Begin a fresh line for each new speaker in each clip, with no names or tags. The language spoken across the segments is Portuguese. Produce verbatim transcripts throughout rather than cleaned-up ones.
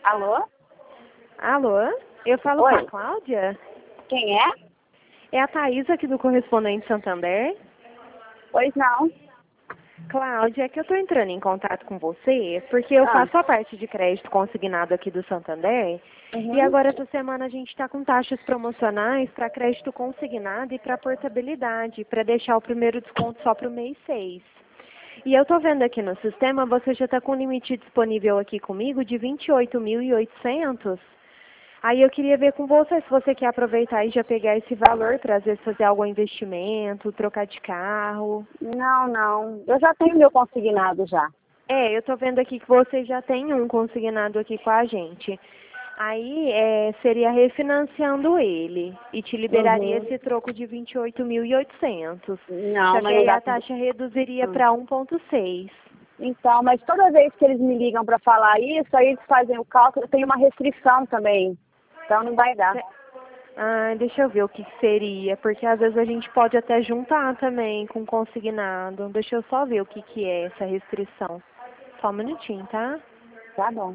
Alô?
Alô? Eu falo
Oi.
com a Cláudia?
Quem é?
É a Thaís aqui do Correspondente Santander.
Pois não.
Cláudia, é que eu estou entrando em contato com você porque eu
Ah.
faço a parte de crédito consignado aqui do Santander
Uhum.
e agora essa semana a gente está com taxas promocionais para crédito consignado e para portabilidade, para deixar o primeiro desconto só para o mês seis. E eu estou vendo aqui no sistema, você já está com um limite disponível aqui comigo de vinte e oito mil e oitocentos. Aí eu queria ver com você se você quer aproveitar e já pegar esse valor para às vezes fazer algum investimento, trocar de carro.
Não, não. Eu já tenho meu consignado já.
É, eu estou vendo aqui que você já tem um consignado aqui com a gente. Aí é, seria refinanciando ele e te liberaria
Uhum.
esse troco de vinte e oito mil e oitocentos.
Não,
Só que
mas não
aí
dá
a
pra...
taxa reduziria
Hum.
para um ponto seis.
Então, mas toda vez que eles me ligam para falar isso, aí eles fazem o cálculo, tem uma restrição também. Então não vai dar.
Ah, deixa eu ver o que que seria, porque às vezes a gente pode até juntar também com consignado. Deixa eu só ver o que que é essa restrição. Só um minutinho, tá?
Tá bom.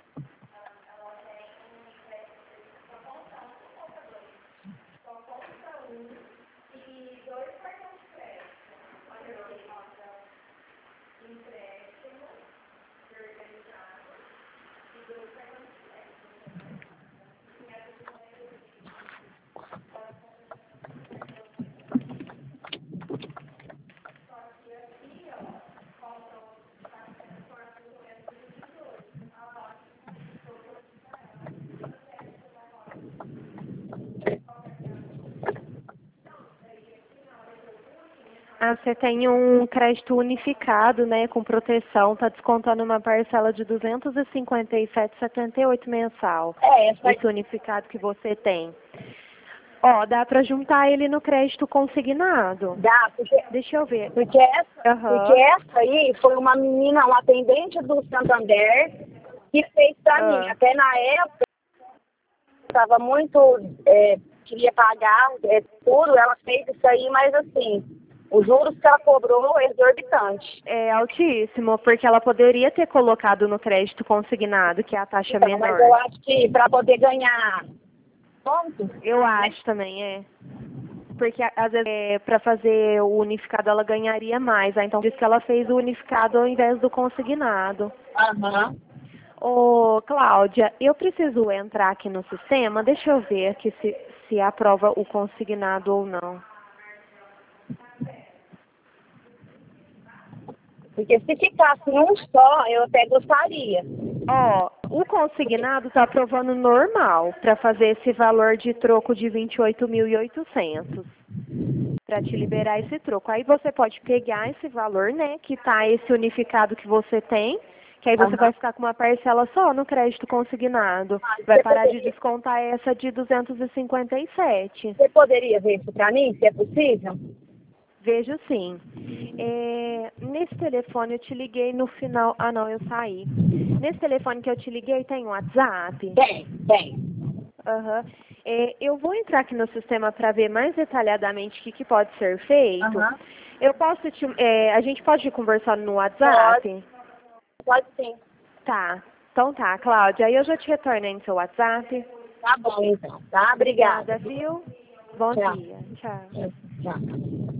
Ah, você tem um crédito unificado, né, com proteção, tá descontando uma parcela de duzentos e cinquenta e sete reais e setenta e oito mensal.
É, essa
Esse unificado que você tem. Ó, dá pra juntar ele no crédito consignado.
dá, porque,
Deixa eu ver.
porque, essa, porque
Aham.
essa aí foi uma menina, uma atendente do Santander, que fez pra mim.
Ah.
Até na época, estava muito, é, queria pagar é, tudo, ela fez isso aí, mas assim, os juros que ela cobrou é exorbitante.
É altíssimo, porque ela poderia ter colocado no crédito consignado, que é a taxa
Então, mas eu
menor.
acho que para poder ganhar pontos,
Eu
né?
acho também, é. Porque a- às vezes é, para fazer o unificado ela ganharia mais. Aí, então por isso que ela fez o unificado ao invés do consignado.
Aham.
Ô, Cláudia, eu preciso entrar aqui no sistema, deixa eu ver aqui se, se aprova o consignado ou não.
Porque se ficasse um só, eu até gostaria.
Ó, o consignado está aprovando normal para fazer esse valor de troco de vinte e oito mil e oitocentos para te liberar esse troco. Aí você pode pegar esse valor, né, que tá esse unificado que você tem, que aí você vai
Aham.
ficar com uma parcela só no crédito consignado. Vai
Você
parar de
poderia,
descontar essa de duzentos e cinquenta e sete.
você poderia ver isso para mim, se é possível?
Vejo sim. É, nesse telefone eu te liguei no final. Ah, não, eu saí. Nesse telefone que eu te liguei tem um WhatsApp?
Tem, tem.
Aham. É, eu vou entrar aqui no sistema para ver mais detalhadamente o que, que pode ser feito.
Aham.
Eu posso te, é, a gente pode conversar no
Pode,
WhatsApp?
pode sim.
Tá. Então tá, Cláudia. Aí eu já te retorno aí no seu WhatsApp.
Tá bom, então. Tá?
Obrigada,
Obrigada.
viu? Bom
Tchau.
dia. Tchau.
Tchau.